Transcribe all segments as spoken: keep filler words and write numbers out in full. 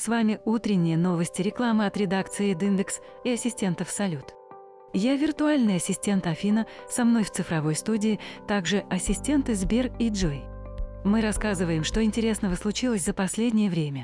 С вами утренние новости рекламы от редакции Диндекс и ассистентов Салют. Я виртуальный ассистент Афина, со мной в цифровой студии также ассистенты Сбер и Джой. Мы рассказываем, что интересного случилось за последнее время.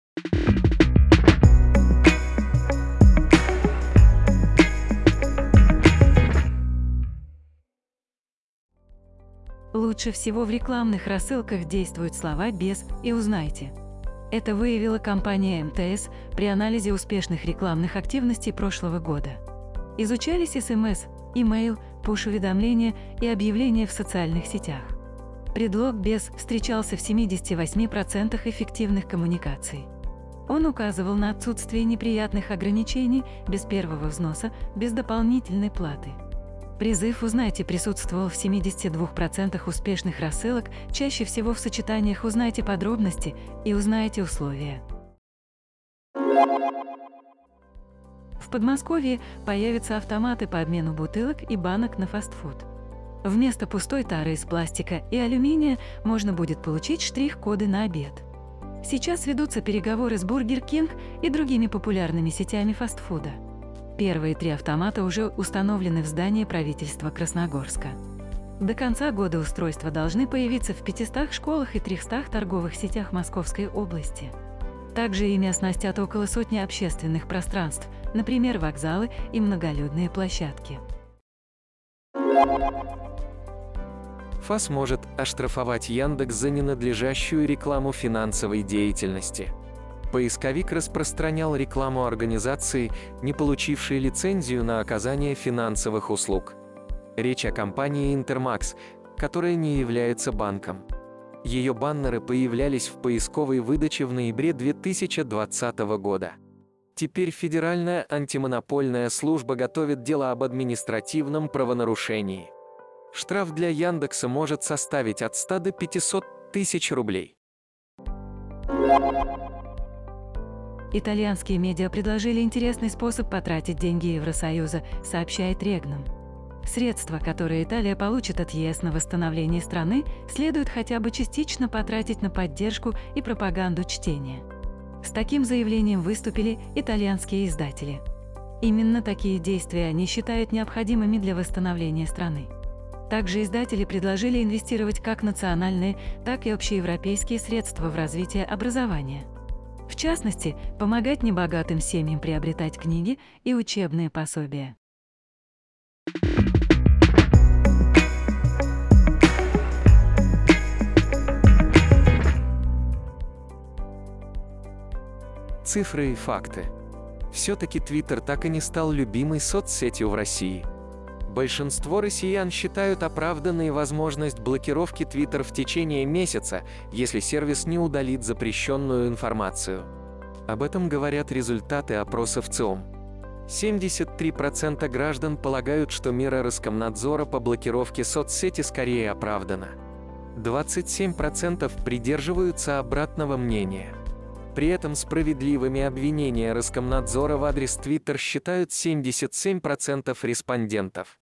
Лучше всего в рекламных рассылках действуют слова «без» и «узнайте». Это выявила компания эм тэ эс при анализе успешных рекламных активностей прошлого года. Изучались эс эм эс, имейл, пуш-уведомления и объявления в социальных сетях. Предлог «без» встречался в семидесяти восьми процентах эффективных коммуникаций. Он указывал на отсутствие неприятных ограничений, без первого взноса, без дополнительной платы. Призыв «Узнайте» присутствовал в семидесяти двух процентах успешных рассылок, чаще всего в сочетаниях «Узнайте подробности» и «Узнайте условия». В Подмосковье появятся автоматы по обмену бутылок и банок на фастфуд. Вместо пустой тары из пластика и алюминия можно будет получить штрих-коды на обед. Сейчас ведутся переговоры с Бургер Кинг и другими популярными сетями фастфуда. Первые три автомата уже установлены в здании правительства Красногорска. До конца года устройства должны появиться в пятистах школах и трехстах торговых сетях Московской области. Также ими оснастят около сотни общественных пространств, например, вокзалы и многолюдные площадки. ФАС может оштрафовать Яндекс за ненадлежащую рекламу финансовой деятельности. Поисковик распространял рекламу организации, не получившей лицензию на оказание финансовых услуг. Речь о компании Интермакс, которая не является банком. Ее баннеры появлялись в поисковой выдаче в ноябре две тысячи двадцатого года. Теперь Федеральная антимонопольная служба готовит дело об административном правонарушении. Штраф для Яндекса может составить от ста до пятисот тысяч рублей. Итальянские медиа предложили интересный способ потратить деньги Евросоюза, сообщает Регнум. Средства, которые Италия получит от е эс на восстановление страны, следует хотя бы частично потратить на поддержку и пропаганду чтения. С таким заявлением выступили итальянские издатели. Именно такие действия они считают необходимыми для восстановления страны. Также издатели предложили инвестировать как национальные, так и общеевропейские средства в развитие образования. В частности, помогать небогатым семьям приобретать книги и учебные пособия. Цифры и факты. Все-таки Twitter так и не стал любимой соцсетью в России. Большинство россиян считают оправданной возможность блокировки Twitter в течение месяца, если сервис не удалит запрещенную информацию. Об этом говорят результаты опроса в ЦИОМ. семьдесят три процента граждан полагают, что мера Роскомнадзора по блокировке соцсети скорее оправдана. двадцать семь процентов придерживаются обратного мнения. При этом справедливыми обвинения Роскомнадзора в адрес Twitter считают семьдесят семь процентов респондентов.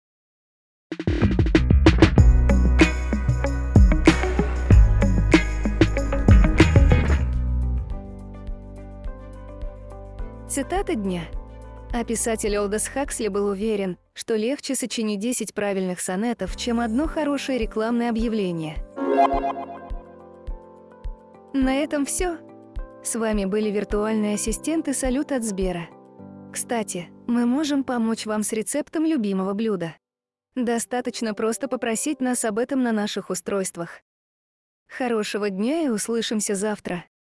Цитата дня. А писатель Олдос Хаксли был уверен, что легче сочинить десять правильных сонетов, чем одно хорошее рекламное объявление. На этом все. С вами были виртуальные ассистенты Салют от Сбера. Кстати, мы можем помочь вам с рецептом любимого блюда. Достаточно просто попросить нас об этом на наших устройствах. Хорошего дня и услышимся завтра.